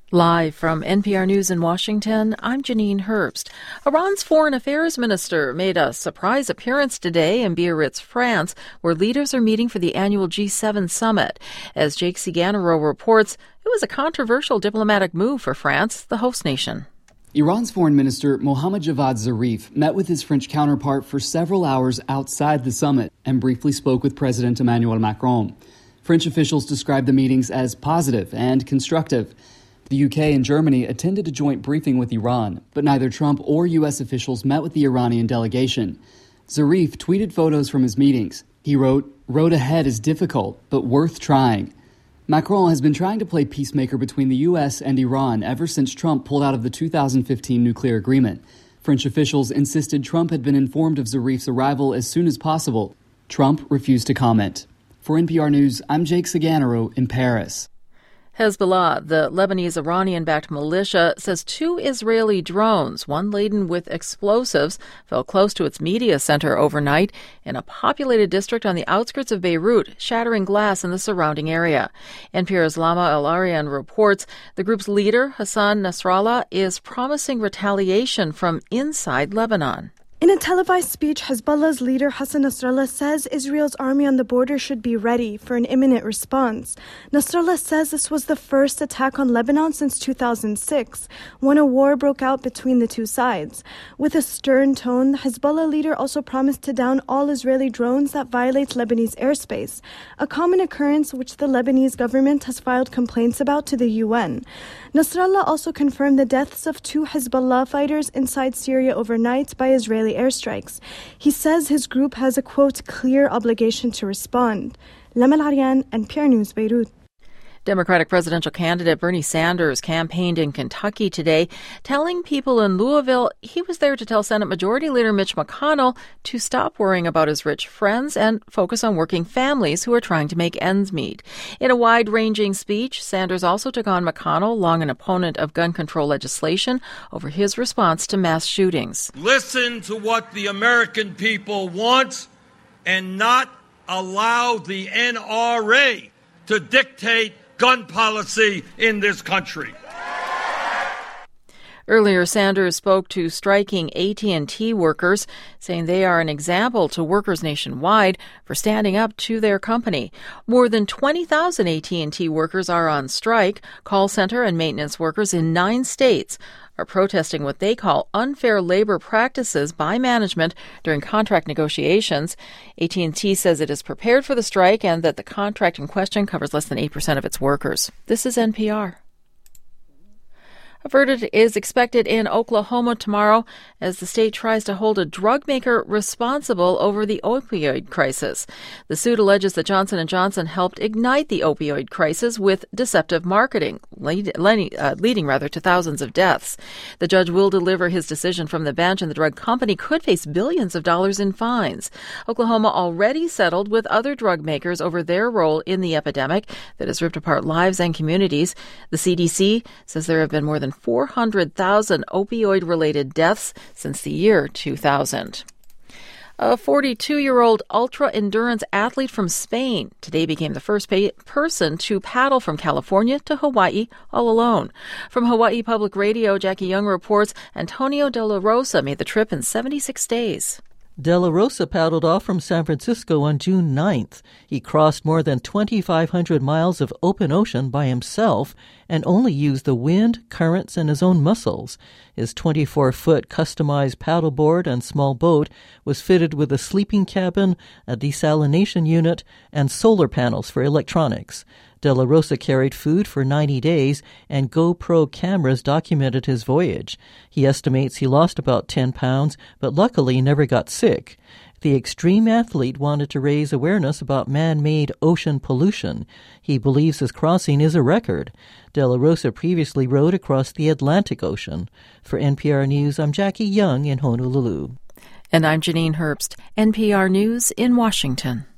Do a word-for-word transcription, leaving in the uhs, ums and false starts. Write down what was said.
Live from N P R News in Washington, I'm Janine Herbst. Iran's foreign affairs minister made a surprise appearance today in Biarritz, France, where leaders are meeting for the annual G seven summit. As Jake Ciganero reports, it was a controversial diplomatic move for France, the host nation. Iran's foreign minister Mohammad Javad Zarif met with his French counterpart for several hours outside the summit and briefly spoke with President Emmanuel Macron. French officials described the meetings as positive and constructive. The U K and Germany attended a joint briefing with Iran, but neither Trump or U S officials met with the Iranian delegation. Zarif tweeted photos from his meetings. He wrote, "Road ahead is difficult, but worth trying." Macron has been trying to play peacemaker between the U S and Iran ever since Trump pulled out of the two thousand fifteen nuclear agreement. French officials insisted Trump had been informed of Zarif's arrival as soon as possible. Trump refused to comment. For N P R News, I'm Jake Ciganero in Paris. Hezbollah, the Lebanese-Iranian-backed militia, says two Israeli drones, one laden with explosives, fell close to its media center overnight in a populated district on the outskirts of Beirut, shattering glass in the surrounding area. N P R's Lama El-Arian reports the group's leader, Hassan Nasrallah, is promising retaliation from inside Lebanon. In a televised speech, Hezbollah's leader Hassan Nasrallah says Israel's army on the border should be ready for an imminent response. Nasrallah says this was the first attack on Lebanon since two thousand six, when a war broke out between the two sides. With a stern tone, the Hezbollah leader also promised to down all Israeli drones that violate Lebanese airspace, a common occurrence which the Lebanese government has filed complaints about to the U N. Nasrallah also confirmed the deaths of two Hezbollah fighters inside Syria overnight by Israeli airstrikes. He says his group has a, quote, clear obligation to respond. Lama El-Arian, N P R News, Beirut. Democratic presidential candidate Bernie Sanders campaigned in Kentucky today, telling people in Louisville he was there to tell Senate Majority Leader Mitch McConnell to stop worrying about his rich friends and focus on working families who are trying to make ends meet. In a wide-ranging speech, Sanders also took on McConnell, long an opponent of gun control legislation, over his response to mass shootings. Listen to what the American people want and not allow the N R A to dictate gun policy in this country. Earlier, Sanders spoke to striking A T and T workers, saying they are an example to workers nationwide for standing up to their company. More than twenty thousand A T and T workers are on strike. Call center and maintenance workers in nine states are protesting what they call unfair labor practices by management during contract negotiations. A T and T says it is prepared for the strike and that the contract in question covers less than eight percent of its workers. This is N P R. A verdict is expected in Oklahoma tomorrow as the state tries to hold a drug maker responsible over the opioid crisis. The suit alleges that Johnson and Johnson helped ignite the opioid crisis with deceptive marketing, lead, uh, leading rather to thousands of deaths. The judge will deliver his decision from the bench, and the drug company could face billions of dollars in fines. Oklahoma already settled with other drug makers over their role in the epidemic that has ripped apart lives and communities. The C D C says there have been more than four hundred thousand opioid-related deaths since the year two thousand. A forty-two-year-old ultra-endurance athlete from Spain today became the first pa- person to paddle from California to Hawaii all alone. From Hawaii Public Radio, Jackie Young reports Antonio de la Rosa made the trip in seventy-six days. De La Rosa paddled off from San Francisco on June ninth. He crossed more than twenty-five hundred miles of open ocean by himself and only used the wind, currents, and his own muscles. His twenty-four-foot customized paddleboard and small boat was fitted with a sleeping cabin, a desalination unit, and solar panels for electronics. De La Rosa carried food for ninety days, and GoPro cameras documented his voyage. He estimates he lost about ten pounds, but luckily never got sick. The extreme athlete wanted to raise awareness about man-made ocean pollution. He believes his crossing is a record. De La Rosa previously rowed across the Atlantic Ocean. For N P R News, I'm Jackie Young in Honolulu. And I'm Janine Herbst, N P R News in Washington.